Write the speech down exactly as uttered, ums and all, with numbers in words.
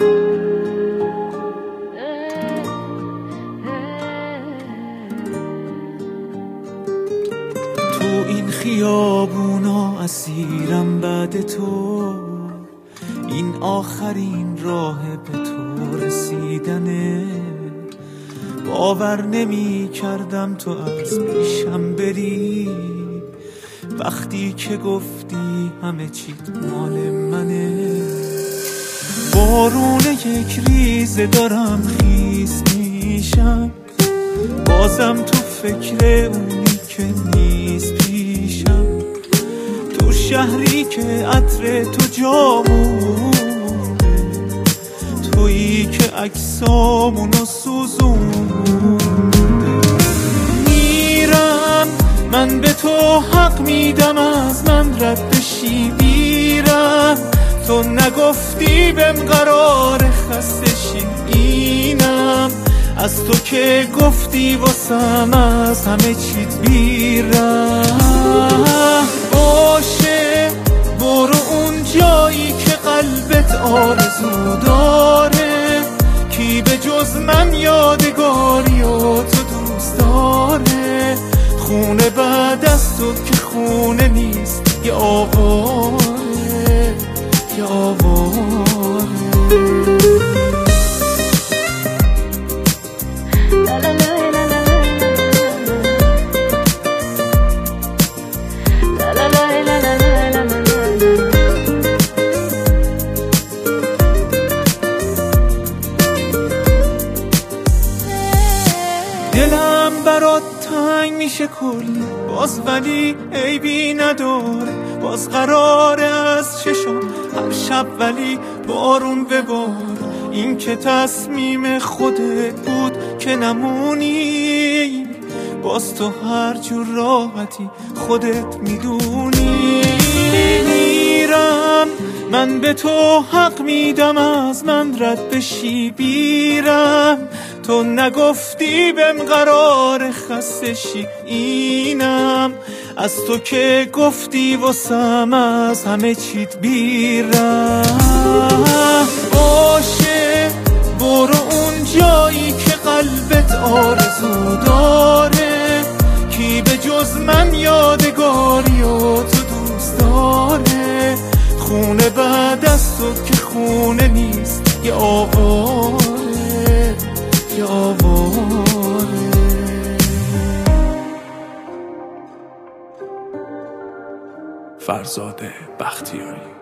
تو این خیابونا اسیرم بعد تو، این آخرین راه به تو رسیدنه. باور نمی کردم تو از پیشم بری، وقتی که گفتی همه چیت مال منه. بارون یک ریزه دارم خیس میشم، بازم تو فکر اونی که نیست پیشم. تو شهری که عطر تو جامونه، تویی که عکسامونو سوزونده. میرم من به تو حق میدم، از من رد بشی بیرم. تو نگفتی بهم قرار خسته شی، اینم از تو که گفتی واسم از همه چیت بیرم. باشه برو اون جایی که قلبت آرزو داره، کی به جز من یادگاری و تو دوست داره. خونه بعد از تو که خونه نیست، یه آواره یه آواره. دلم برات تنگ میشه کلی باز، ولی عیبی نداره. باز قراره از چشم هر شب ولی بارون ببار. این که تصمیم خودت بود که نمونی، باز تو هر جور راحتی خودت میدونی. میرم من به تو حق میدم، از من رد بشی بیرم. تو نگفتی بهم قرار خسته شی، اینم از تو که گفتی واسم از همه چیت بیرم. باشه برو اون جایی که قلبت آرزو داره، کی به جز من یادگاری و تو دوست داره. خونه بعد از تو که خونه نیست، یه آواره یه آواره. فرزاد بختیاری.